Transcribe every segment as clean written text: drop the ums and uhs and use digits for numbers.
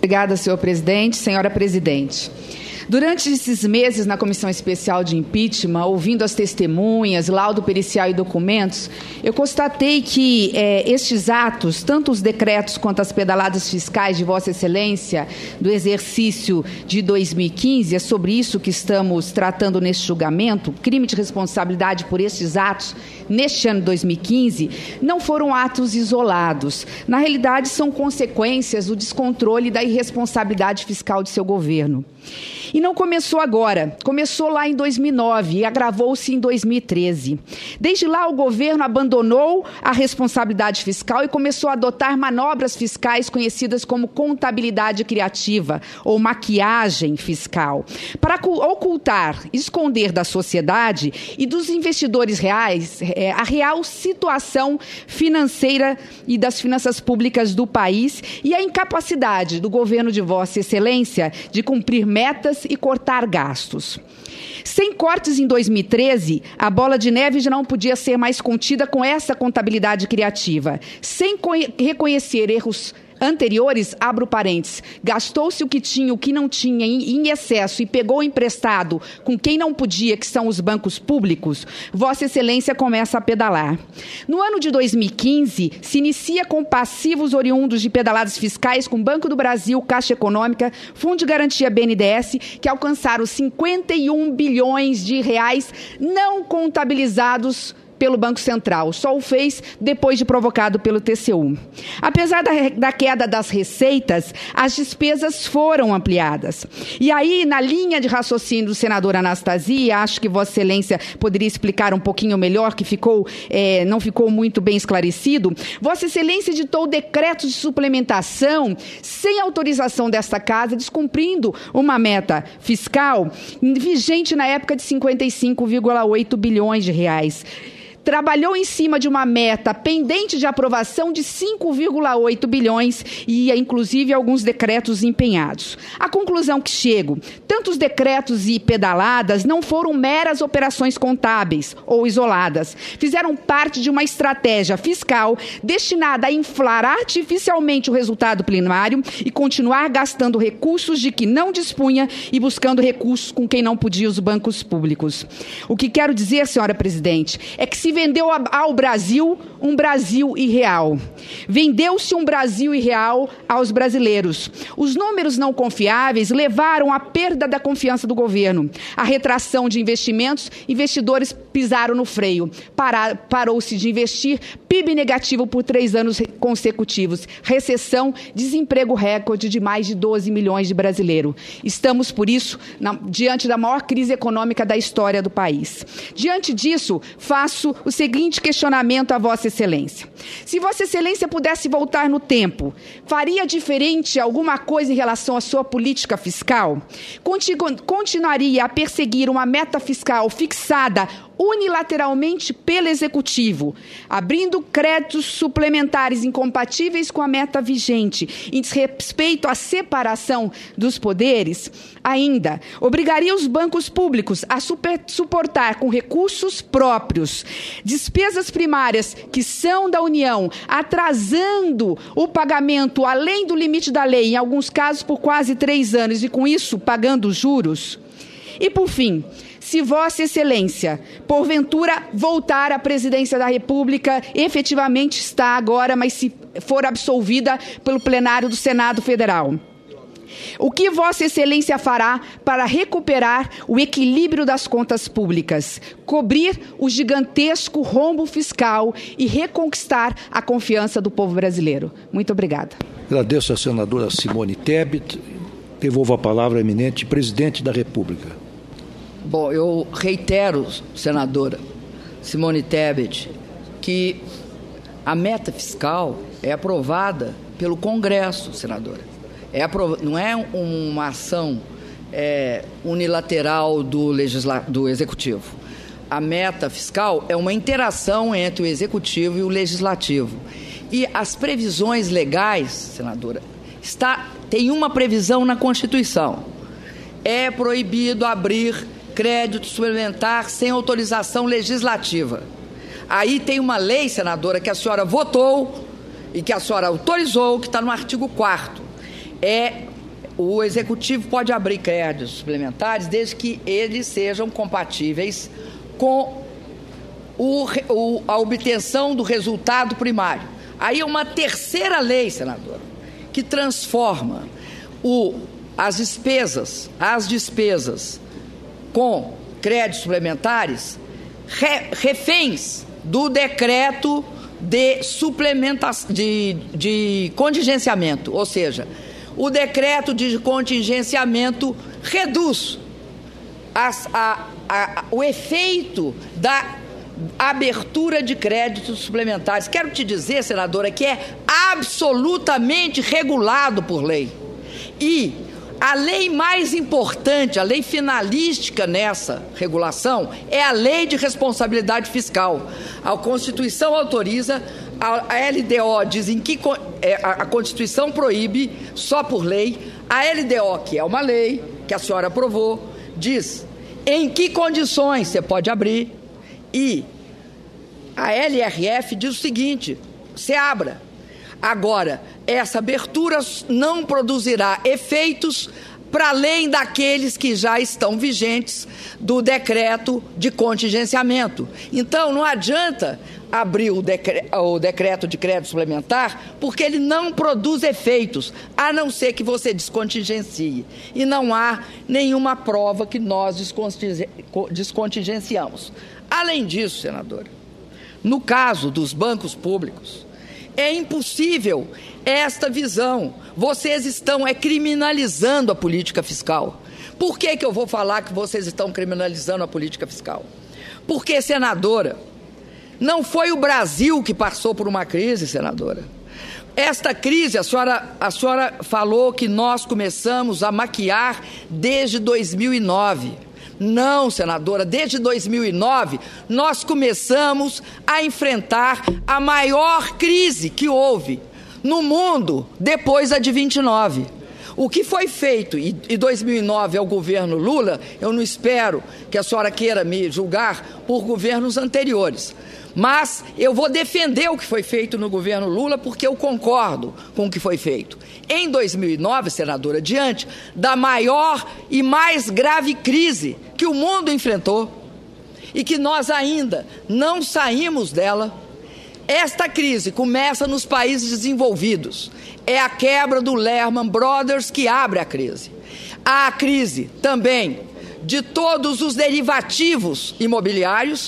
Obrigada, senhor presidente. Senhora presidente, durante esses meses na Comissão Especial de Impeachment, ouvindo as testemunhas, laudo pericial e documentos, eu constatei que estes atos, tanto os decretos quanto as pedaladas fiscais de Vossa Excelência do exercício de 2015, é sobre isso que estamos tratando neste julgamento, crime de responsabilidade por estes atos neste ano de 2015, não foram atos isolados. Na realidade, são consequências do descontrole e da irresponsabilidade fiscal de seu governo. E não começou agora, começou lá em 2009 e agravou-se em 2013. Desde lá, o governo abandonou a responsabilidade fiscal e começou a adotar manobras fiscais conhecidas como contabilidade criativa ou maquiagem fiscal, para ocultar, esconder da sociedade e dos investidores reais a real situação financeira e das finanças públicas do país e a incapacidade do governo de Vossa Excelência de cumprir metas e cortar gastos. Sem cortes em 2013, a bola de neve já não podia ser mais contida com essa contabilidade criativa. Sem reconhecer erros anteriores, abro parênteses, gastou-se o que tinha, o que não tinha em excesso e pegou emprestado com quem não podia, que são os bancos públicos, Vossa Excelência começa a pedalar. No ano de 2015, se inicia com passivos oriundos de pedaladas fiscais com Banco do Brasil, Caixa Econômica, Fundo de Garantia BNDES, que alcançaram 51 bilhões de reais não contabilizados pelo Banco Central, só o fez depois de provocado pelo TCU. Apesar da queda das receitas, as despesas foram ampliadas. E aí, na linha de raciocínio do senador Anastasia, acho que Vossa Excelência poderia explicar um pouquinho melhor, que não ficou muito bem esclarecido, Vossa Excelência editou decretos de suplementação sem autorização desta Casa, descumprindo uma meta fiscal vigente na época de 55,8 bilhões de reais. Trabalhou em cima de uma meta pendente de aprovação de 5,8 bilhões e, inclusive, alguns decretos empenhados. A conclusão que chego, tanto os decretos e pedaladas não foram meras operações contábeis ou isoladas. Fizeram parte de uma estratégia fiscal destinada a inflar artificialmente o resultado primário e continuar gastando recursos de que não dispunha e buscando recursos com quem não podia, os bancos públicos. O que quero dizer, senhora presidente, é que se vendeu ao Brasil um Brasil irreal. Vendeu-se um Brasil irreal aos brasileiros. Os números não confiáveis levaram à perda da confiança do governo. A retração de investimentos, investidores pisaram no freio. Parou-se de investir, PIB negativo por 3 anos consecutivos. Recessão, desemprego recorde de mais de 12 milhões de brasileiros. Estamos, por isso, diante da maior crise econômica da história do país. Diante disso, faço o seguinte questionamento a Vossa Excelência. Se Vossa Excelência pudesse voltar no tempo, faria diferente alguma coisa em relação à sua política fiscal? Continuaria a perseguir uma meta fiscal fixada unilateralmente pelo Executivo, abrindo créditos suplementares incompatíveis com a meta vigente, em desrespeito à separação dos poderes? Ainda, obrigaria os bancos públicos a suportar com recursos próprios despesas primárias que são da União, atrasando o pagamento além do limite da lei, em alguns casos por quase 3 anos, e com isso pagando juros? E, por fim, se Vossa Excelência, porventura, voltar à presidência da República, efetivamente está agora, mas se for absolvida pelo plenário do Senado Federal, o que Vossa Excelência fará para recuperar o equilíbrio das contas públicas, cobrir o gigantesco rombo fiscal e reconquistar a confiança do povo brasileiro? Muito obrigada. Agradeço à senadora Simone Tebet. Devolvo a palavra ao eminente presidente da República. Bom, eu reitero, senadora Simone Tebet, que a meta fiscal é aprovada pelo Congresso, senadora. Não é uma ação unilateral do Executivo. A meta fiscal é uma interação entre o Executivo e o Legislativo. E as previsões legais, senadora, tem uma previsão na Constituição. É proibido abrir crédito suplementar sem autorização legislativa. Aí tem uma lei, senadora, que a senhora votou e que a senhora autorizou, que está no artigo 4º. É o Executivo pode abrir créditos suplementares desde que eles sejam compatíveis com a obtenção do resultado primário. Aí é uma terceira lei, senadora, que transforma as despesas com créditos suplementares reféns do decreto de contingenciamento, ou seja, o decreto de contingenciamento reduz o efeito da abertura de créditos suplementares. Quero te dizer, senadora, que é absolutamente regulado por lei. E a lei mais importante, a lei finalística nessa regulação é a Lei de Responsabilidade Fiscal. A Constituição autoriza, a LDO diz em que a Constituição proíbe só por lei. A LDO, que é uma lei que a senhora aprovou, diz em que condições você pode abrir, e a LRF diz o seguinte: você abra. Agora, essa abertura não produzirá efeitos para além daqueles que já estão vigentes do decreto de contingenciamento. Então, não adianta abrir o decreto de crédito suplementar, porque ele não produz efeitos, a não ser que você descontingencie. E não há nenhuma prova que nós descontingenciamos. Além disso, senadora, no caso dos bancos públicos, é impossível esta visão. Vocês estão criminalizando a política fiscal. Por que eu vou falar que vocês estão criminalizando a política fiscal? Porque, senadora, não foi o Brasil que passou por uma crise, senadora. Esta crise, a senhora falou que nós começamos a maquiar desde 2009. Não, senadora, desde 2009 nós começamos a enfrentar a maior crise que houve no mundo depois da de 29. O que foi feito em 2009 ao governo Lula, eu não espero que a senhora queira me julgar por governos anteriores, mas eu vou defender o que foi feito no governo Lula, porque eu concordo com o que foi feito. Em 2009, senadora, diante da maior e mais grave crise que o mundo enfrentou e que nós ainda não saímos dela, esta crise começa nos países desenvolvidos. É a quebra do Lehman Brothers que abre a crise. Há a crise também de todos os derivativos imobiliários,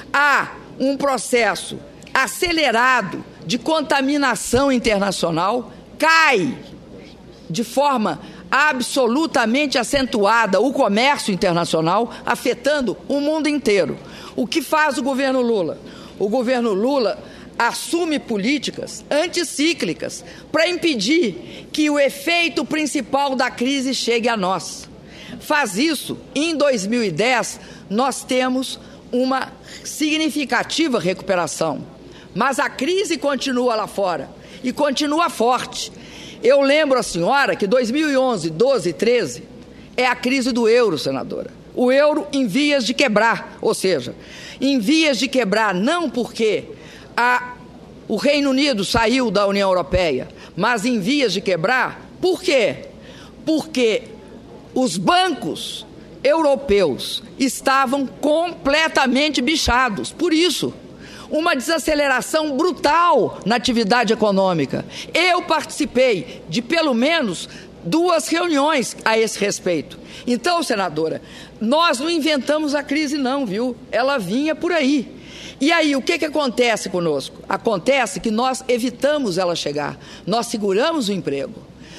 há um processo acelerado de contaminação internacional, cai de forma absolutamente acentuada o comércio internacional, afetando o mundo inteiro. O que faz o governo Lula? O governo Lula assume políticas anticíclicas para impedir que o efeito principal da crise chegue a nós. Faz isso. Em 2010, nós temos uma significativa recuperação, mas a crise continua lá fora e continua forte. Eu lembro a senhora que 2011, 12 e 13 é a crise do euro, senadora. O euro em vias de quebrar, ou seja, em vias de quebrar não porque o Reino Unido saiu da União Europeia, mas em vias de quebrar. Por quê? Porque os bancos europeus estavam completamente bichados. Por isso, uma desaceleração brutal na atividade econômica. Eu participei de pelo menos 2 reuniões a esse respeito. Então, senadora, nós não inventamos a crise não, viu? Ela vinha por aí. E aí, o que acontece conosco? Acontece que nós evitamos ela chegar. Nós seguramos o emprego.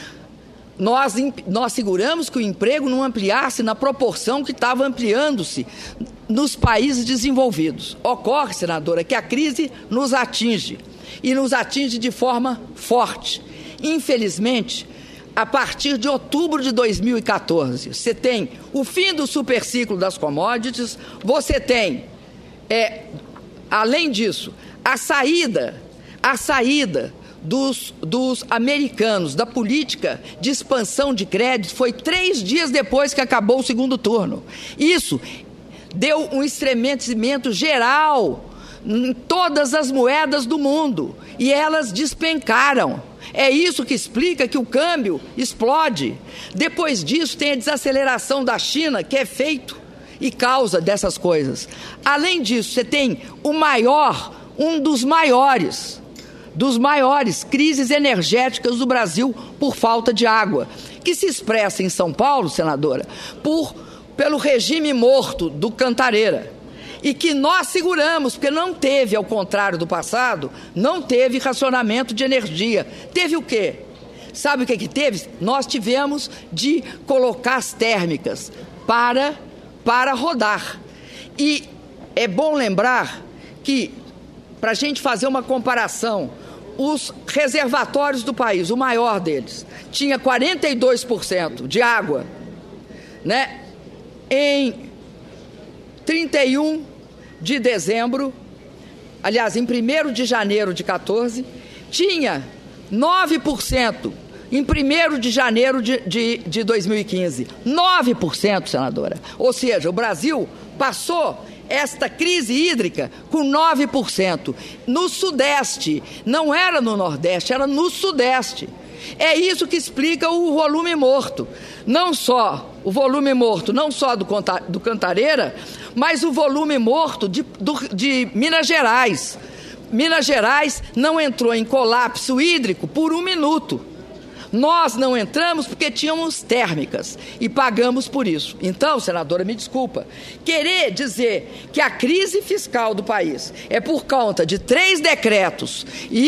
Nós seguramos que o emprego não ampliasse na proporção que estava ampliando-se nos países desenvolvidos. Ocorre, senadora, que a crise nos atinge, e nos atinge de forma forte. Infelizmente, a partir de outubro de 2014, você tem o fim do superciclo das commodities, você tem, além disso, a saída dos americanos, da política de expansão de crédito, foi 3 dias depois que acabou o segundo turno. Isso deu um estremecimento geral em todas as moedas do mundo, e elas despencaram. É isso que explica que o câmbio explode. Depois disso, tem a desaceleração da China, que é feito e causa dessas coisas. Além disso, você tem um dos maiores crises energéticas do Brasil por falta de água, que se expressa em São Paulo, senadora, pelo regime morto do Cantareira, e que nós seguramos, porque não teve, ao contrário do passado, não teve racionamento de energia. Teve o quê? Sabe o que teve? Nós tivemos de colocar as térmicas para rodar. E é bom lembrar que, para a gente fazer uma comparação, os reservatórios do país, o maior deles, tinha 42% de água, né? Em 31 de dezembro, aliás, em 1º de janeiro de 14, tinha 9% em 1º de janeiro de 2015. 9%, senadora. Ou seja, o Brasil passou esta crise hídrica com 9%. No Sudeste, não era no Nordeste, era no Sudeste. É isso que explica o volume morto. Não só o volume morto, não só do Cantareira, mas o volume morto de Minas Gerais. Minas Gerais não entrou em colapso hídrico por 1 minuto. Nós não entramos porque tínhamos térmicas e pagamos por isso. Então, senadora, me desculpa, querer dizer que a crise fiscal do país é por conta de 3 decretos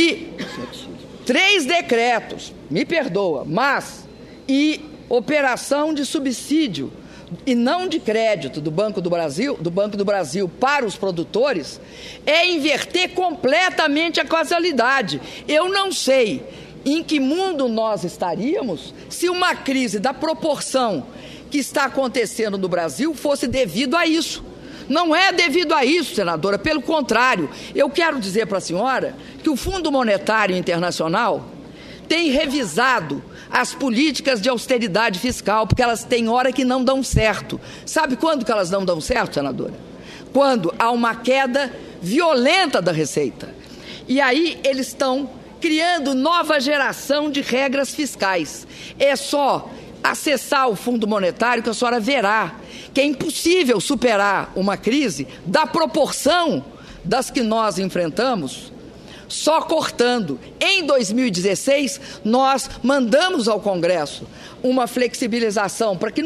me perdoa, e operação de subsídio e não de crédito do Banco do Brasil para os produtores, é inverter completamente a causalidade. Eu não sei em que mundo nós estaríamos se uma crise da proporção que está acontecendo no Brasil fosse devido a isso. Não é devido a isso, senadora, pelo contrário. Eu quero dizer para a senhora que o Fundo Monetário Internacional tem revisado as políticas de austeridade fiscal, porque elas têm hora que não dão certo. Sabe quando que elas não dão certo, senadora? Quando há uma queda violenta da receita. E aí eles estão criando nova geração de regras fiscais. É só acessar o Fundo Monetário que a senhora verá que é impossível superar uma crise da proporção das que nós enfrentamos só cortando. Em 2016, nós mandamos ao Congresso uma flexibilização para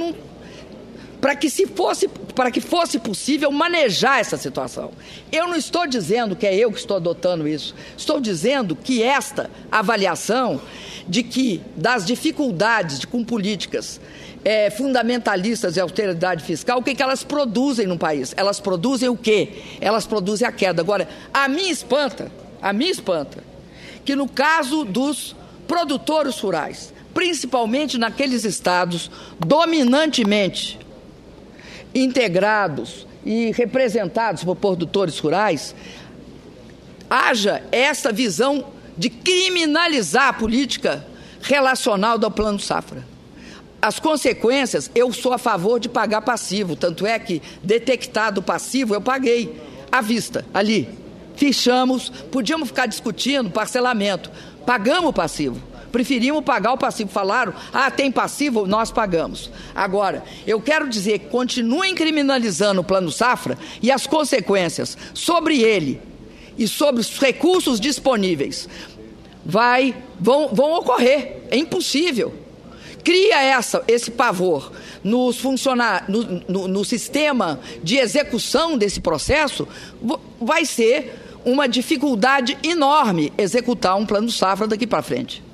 que fosse possível manejar essa situação. Eu não estou dizendo que é eu que estou adotando isso. Estou dizendo que esta avaliação das dificuldades com políticas fundamentalistas de austeridade fiscal, o que elas produzem no país? Elas produzem o quê? Elas produzem a queda. Agora, a mim espanta que no caso dos produtores rurais, principalmente naqueles estados dominantemente integrados e representados por produtores rurais, haja essa visão de criminalizar a política relacional do Plano Safra. As consequências, eu sou a favor de pagar passivo, tanto é que, detectado o passivo, eu paguei à vista, ali. Fichamos, podíamos ficar discutindo parcelamento, pagamos o passivo. Preferimos pagar o passivo. Falaram, tem passivo, nós pagamos. Agora, eu quero dizer que continuem criminalizando o Plano Safra e as consequências sobre ele e sobre os recursos disponíveis vão ocorrer. É impossível. Cria esse pavor no sistema de execução desse processo, vai ser uma dificuldade enorme executar um Plano Safra daqui para frente.